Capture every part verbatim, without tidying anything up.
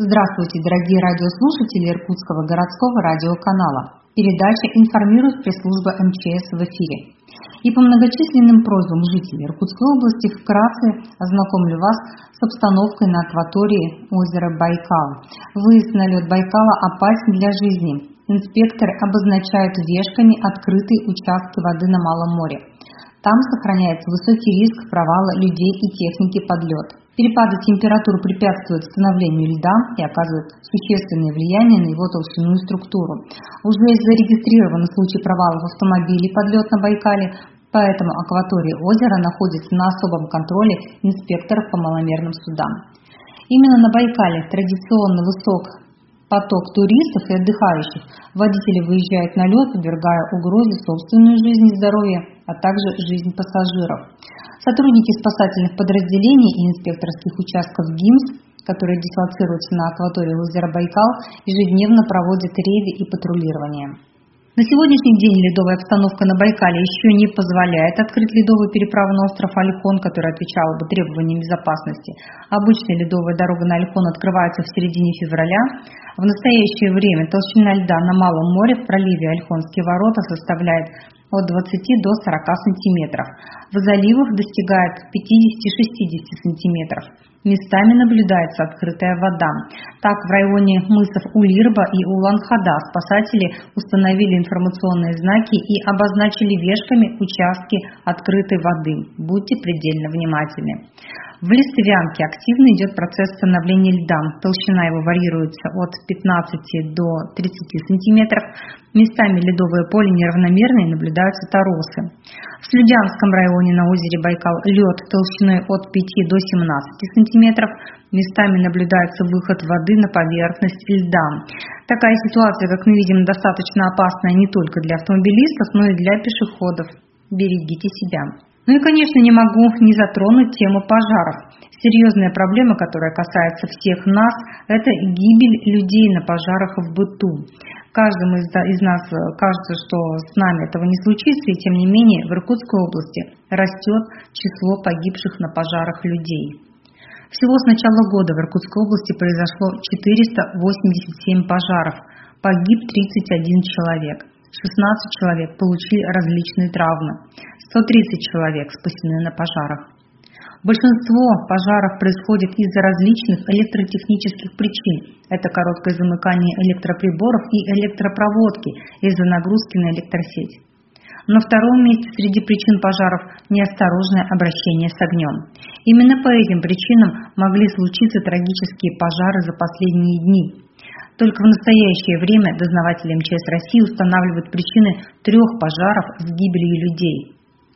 Здравствуйте, дорогие радиослушатели Иркутского городского радиоканала. Передача «Информирует пресс-служба эм че эс» в эфире. И по многочисленным просьбам жителей Иркутской области вкратце ознакомлю вас с обстановкой на акватории озера Байкал. Выезд на лед Байкала опасен для жизни. Инспекторы обозначают вешками открытые участки воды на Малом море. Там сохраняется высокий риск провала людей и техники под лед. Перепады температур препятствуют становлению льда и оказывают существенное влияние на его толщину и структуру. Уже зарегистрированы случаи провалов автомобилей под лед на Байкале, поэтому акватория озера находится на особом контроле инспекторов по маломерным судам. Именно на Байкале традиционно высок поток туристов и отдыхающих. Водители выезжают на лед, подвергая угрозе собственную жизнь и здоровье, а также жизнь пассажиров. Сотрудники спасательных подразделений и инспекторских участков ГИМС, которые дислоцируются на акватории озера Байкал, ежедневно проводят рейды и патрулирование. На сегодняшний день ледовая обстановка на Байкале еще не позволяет открыть ледовую переправу на остров Ольхон, которая отвечала бы требованиям безопасности. Обычно ледовая дорога на Ольхон открывается в середине февраля. В настоящее время толщина льда на Малом море в проливе Ольхонские ворота составляет от двадцати до сорока сантиметров. В заливах достигает пятидесяти-шестидесяти сантиметров. Местами наблюдается открытая вода. Так, в районе мысов Улирба и Улан-Хада спасатели установили информационные знаки и обозначили вешками участки открытой воды. Будьте предельно внимательны. В Листвянке активно идет процесс становления льда. Толщина его варьируется от пятнадцати до тридцати сантиметров. Местами ледовое поле неравномерное и наблюдаются торосы. В Слюдянском районе на озере Байкал лед толщиной от пяти до семнадцати сантиметров. Местами наблюдается выход воды на поверхность льда. Такая ситуация, как мы видим, достаточно опасная не только для автомобилистов, но и для пешеходов. Берегите себя. Ну и, конечно, не могу не затронуть тему пожаров. Серьезная проблема, которая касается всех нас, это гибель людей на пожарах в быту. Каждому из, из нас кажется, что с нами этого не случится, и тем не менее в Иркутской области растет число погибших на пожарах людей. Всего с начала года в Иркутской области произошло четыреста восемьдесят семь пожаров, погиб тридцать один человек. шестнадцать человек получили различные травмы, сто тридцать человек спасены на пожарах. Большинство пожаров происходит из-за различных электротехнических причин. Это короткое замыкание электроприборов и электропроводки из-за нагрузки на электросеть. На втором месте среди причин пожаров неосторожное обращение с огнем. Именно по этим причинам могли случиться трагические пожары за последние дни. Только в настоящее время дознаватели эм че эс России устанавливают причины трех пожаров с гибелью людей.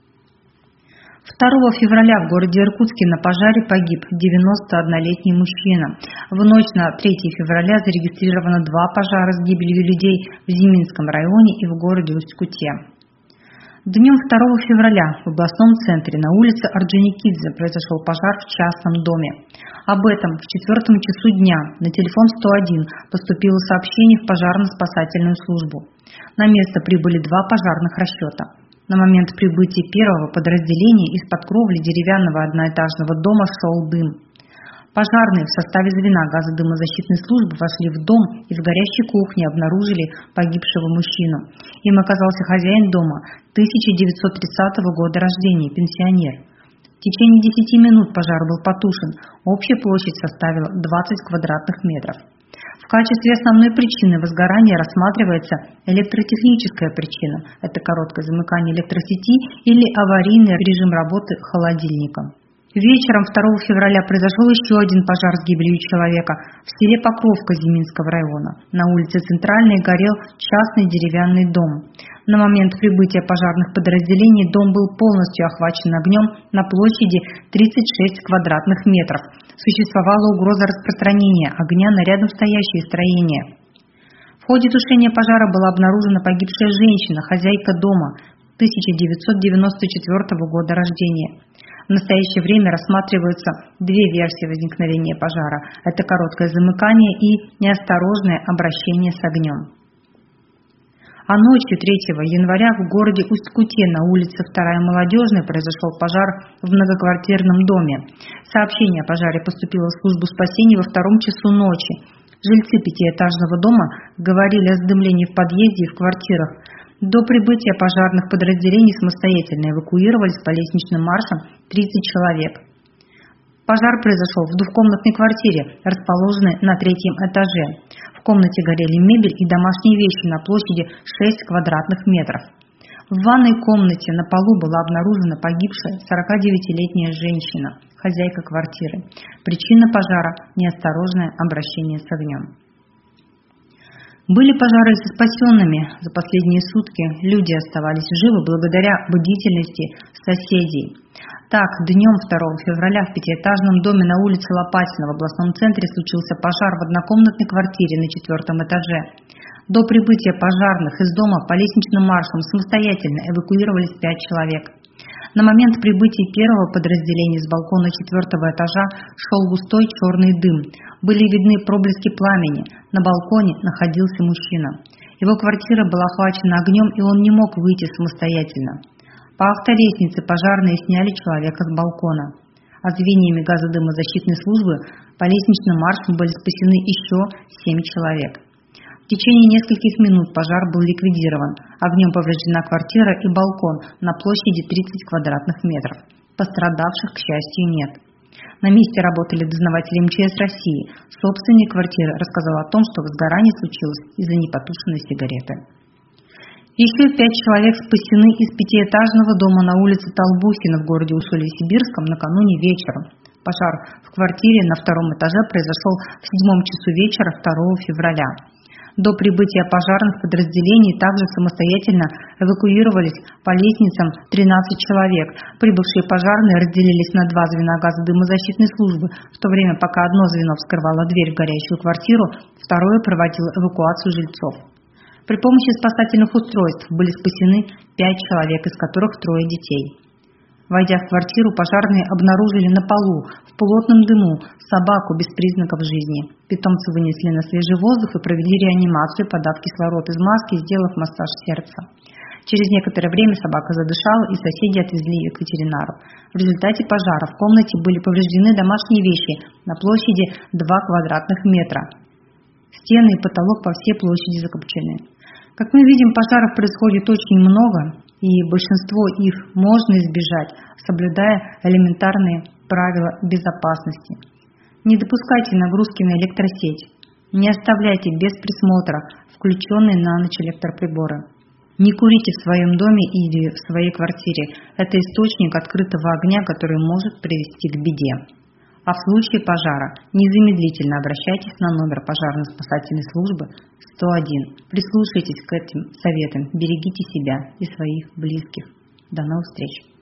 второго февраля в городе Иркутске на пожаре погиб девяностооднолетний мужчина. В ночь на третье февраля зарегистрировано два пожара с гибелью людей в Зиминском районе и в городе Усть-Куте. Днем второго февраля в областном центре на улице Орджоникидзе произошел пожар в частном доме. Об этом в четвертом часу дня на телефон сто один поступило сообщение в пожарно-спасательную службу. На место прибыли два пожарных расчета. На момент прибытия первого подразделения из-под кровли деревянного одноэтажного дома шел дым. Пожарные в составе звена газодымозащитной службы вошли в дом и в горящей кухне обнаружили погибшего мужчину. Им оказался хозяин дома, тысяча девятьсот тридцатого года рождения, пенсионер. В течение десяти минут пожар был потушен, общая площадь составила двадцать квадратных метров. В качестве основной причины возгорания рассматривается электротехническая причина – это короткое замыкание электросети или аварийный режим работы холодильника. Вечером второго февраля произошел еще один пожар с гибелью человека в селе Покровка Зиминского района. На улице Центральной горел частный деревянный дом. На момент прибытия пожарных подразделений дом был полностью охвачен огнем на площади тридцать шесть квадратных метров. Существовала угроза распространения огня на рядом стоящие строения. В ходе тушения пожара была обнаружена погибшая женщина, хозяйка дома, тысяча девятьсот девяносто четвёртого года рождения. В настоящее время рассматриваются две версии возникновения пожара. Это короткое замыкание и неосторожное обращение с огнем. А ночью третьего января в городе Усть-Куте на улице вторая Молодежная произошел пожар в многоквартирном доме. Сообщение о пожаре поступило в службу спасения во втором часу ночи. Жильцы пятиэтажного дома говорили о задымлении в подъезде и в квартирах. До прибытия пожарных подразделений самостоятельно эвакуировались по лестничным маршам тридцать человек. Пожар произошел в двухкомнатной квартире, расположенной на третьем этаже. В комнате горели мебель и домашние вещи на площади шесть квадратных метров. В ванной комнате на полу была обнаружена погибшая сорокадевятилетняя женщина, хозяйка квартиры. Причина пожара – неосторожное обращение с огнем. Были пожары со спасенными. За последние сутки люди оставались живы благодаря бдительности соседей. Так, днем второго февраля в пятиэтажном доме на улице Лопатина в областном центре случился пожар в однокомнатной квартире на четвертом этаже. До прибытия пожарных из дома по лестничным маршам самостоятельно эвакуировались пять человек. На момент прибытия первого подразделения с балкона четвертого этажа шел густой черный дым. Были видны проблески пламени. На балконе находился мужчина. Его квартира была охвачена огнем, и он не мог выйти самостоятельно. По автолестнице пожарные сняли человека с балкона. А звеньями газодымозащитной службы по лестничным маршам были спасены еще семь человек. В течение нескольких минут пожар был ликвидирован. Огнем повреждена квартира и балкон на площади тридцать квадратных метров. Пострадавших, к счастью, нет. На месте работали дознаватели эм че эс России. Собственник квартиры рассказал о том, что возгорание случилось из-за непотушенной сигареты. Еще пять человек спасены из пятиэтажного дома на улице Толбухина в городе Усолье-Сибирском накануне вечером. Пожар в квартире на втором этаже произошел в седьмом часу вечера второго февраля. До прибытия пожарных подразделений также самостоятельно эвакуировались по лестницам тринадцать человек. Прибывшие пожарные разделились на два звена газодымозащитной службы. В то время, пока одно звено вскрывало дверь в горящую квартиру, второе проводило эвакуацию жильцов. При помощи спасательных устройств были спасены пять человек, из которых трое детей. Войдя в квартиру, пожарные обнаружили на полу, в плотном дыму, собаку без признаков жизни. Питомца вынесли на свежий воздух и провели реанимацию, подав кислород из маски, сделав массаж сердца. Через некоторое время собака задышала, и соседи отвезли ее к ветеринару. В результате пожара в комнате были повреждены домашние вещи на площади два квадратных метра. Стены и потолок по всей площади закопчены. Как мы видим, пожаров происходит очень много, и большинство их можно избежать, соблюдая элементарные правила безопасности. Не допускайте нагрузки на электросеть. Не оставляйте без присмотра включенные на ночь электроприборы. Не курите в своем доме или в своей квартире. Это источник открытого огня, который может привести к беде. А в случае пожара незамедлительно обращайтесь на номер пожарно-спасательной службы сто один. Прислушайтесь к этим советам, берегите себя и своих близких. До новых встреч!